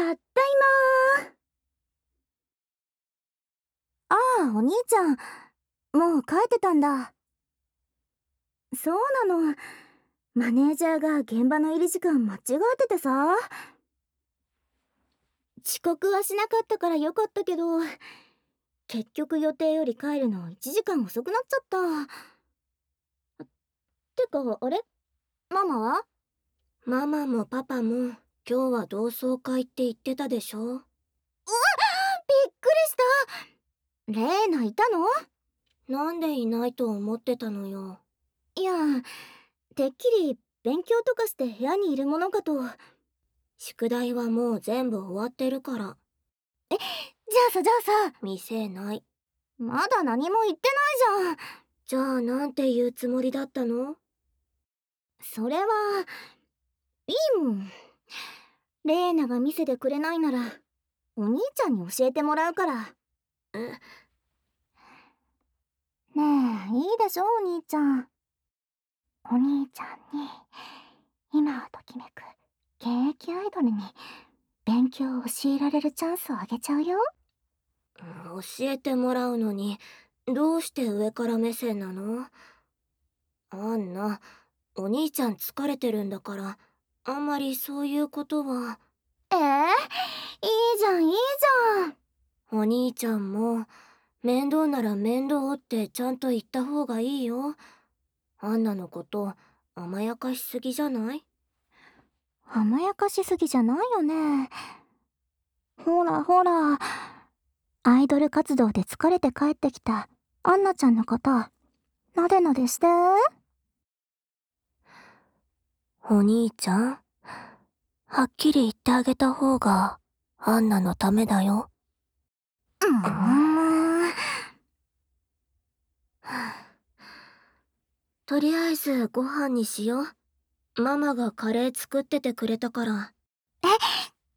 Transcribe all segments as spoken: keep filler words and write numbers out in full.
たっだいまー。ああ、お兄ちゃん、もう帰ってたんだ。そうなの。マネージャーが現場の入り時間間違っててさ。遅刻はしなかったからよかったけど、結局予定より帰るのいちじかん遅くなっちゃった。てか、あれママは？ ママもパパも今日は同窓会って言ってたでしょ。うわっ、 びっくりした。レーナいたの？ なんでいないと思ってたのよ。 いや、てっきり勉強とかして部屋にいるものかと。 宿題はもう全部終わってるから。 え、じゃあさじゃあさ。 見せない。 まだ何も言ってないじゃん。 じゃあなんて言うつもりだったの？ それはいいもん。レーナが見せてくれないならお兄ちゃんに教えてもらうから。 え？ ねえ、いいでしょお兄ちゃん。お兄ちゃんに今をときめく現役アイドルに勉強を教えられるチャンスをあげちゃうよ。 教えてもらうのにどうして上から目線なの？アンナ、お兄ちゃん疲れてるんだからあんまりそういうことは。 えー、いいじゃんいいじゃん。 お兄ちゃんも面倒なら面倒ってちゃんと言った方がいいよ。アンナのこと甘やかしすぎじゃない？ 甘やかしすぎじゃないよね。ほらほら、アイドル活動で疲れて帰ってきたアンナちゃんのことなでなでして。 お兄ちゃん、はっきり言ってあげた方がアンナのためだよ。 うーん。 とりあえずご飯にしよう。ママがカレー作っててくれたから。 え、カレー？や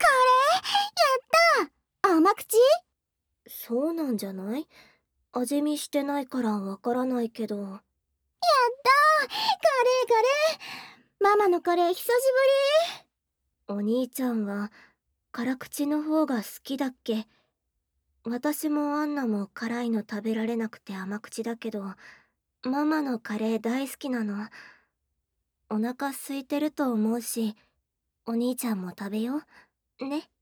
ったー。甘口？ そうなんじゃない？味見してないからわからないけど。やったー、 カレーカレー。ママのカレー久しぶり。お兄ちゃんは辛口の方が好きだっけ？私もアンナも辛いの食べられなくて甘口だけど、ママのカレー大好きなの。お腹空いてると思うし、お兄ちゃんも食べようね。